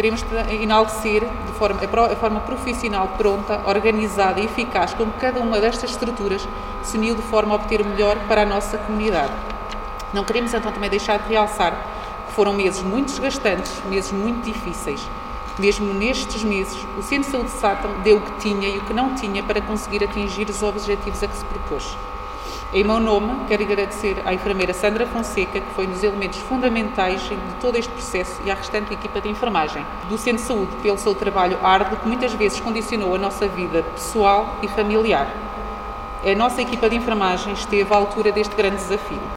Queremos enaltecer a forma profissional, pronta, organizada e eficaz como cada uma destas estruturas se uniu de forma a obter o melhor para a nossa comunidade. Não queremos então também deixar de realçar que foram meses muito desgastantes, meses muito difíceis. Mesmo nestes meses, o Centro de Saúde de Sátão deu o que tinha e o que não tinha para conseguir atingir os objetivos a que se propôs. Em meu nome, quero agradecer à enfermeira Sandra Fonseca, que foi um dos elementos fundamentais de todo este processo, e à restante equipa de enfermagem do Centro de Saúde pelo seu trabalho árduo, que muitas vezes condicionou a nossa vida pessoal e familiar. A nossa equipa de enfermagem esteve à altura deste grande desafio.